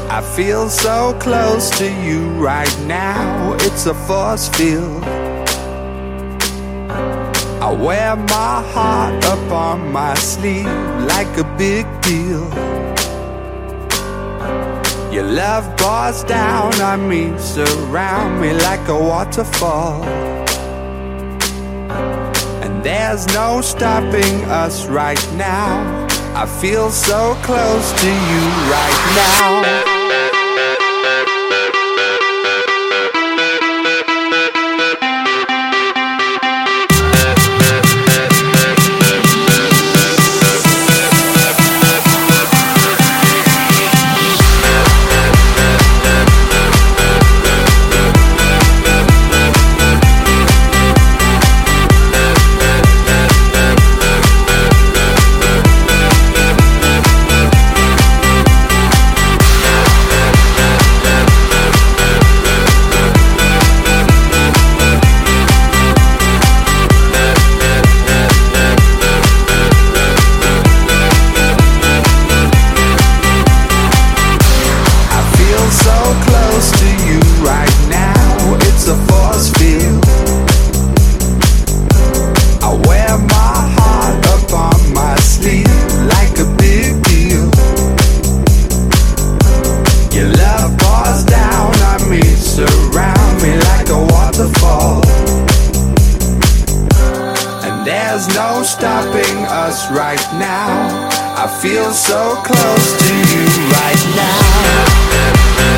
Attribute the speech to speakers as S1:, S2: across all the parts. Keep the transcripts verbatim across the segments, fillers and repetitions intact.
S1: I feel so close to you right now, it's a force field. I wear my heart up on my sleeve like a big deal. Your love pours down on me, surround me like a waterfall. And there's no stopping us right now. I feel so close to you right now. There's no stopping us right now. I feel so close to you right now.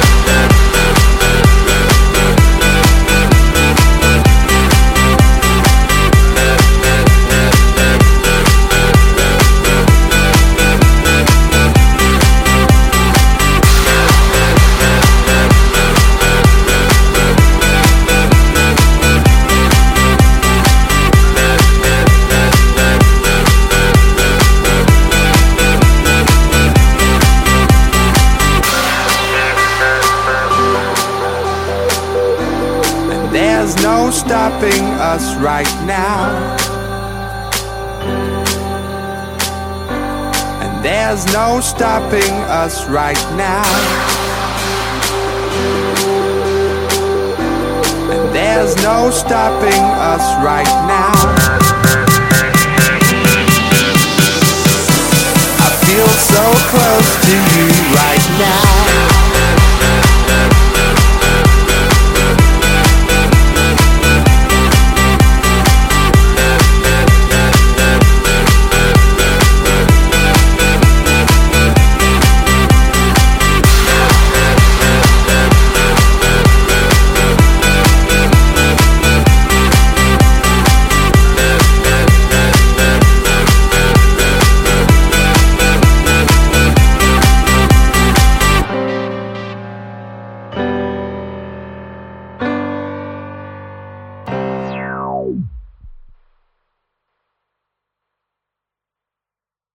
S1: There's no stopping us right now. And there's no stopping us right now. And there's no stopping us right now. I feel so close to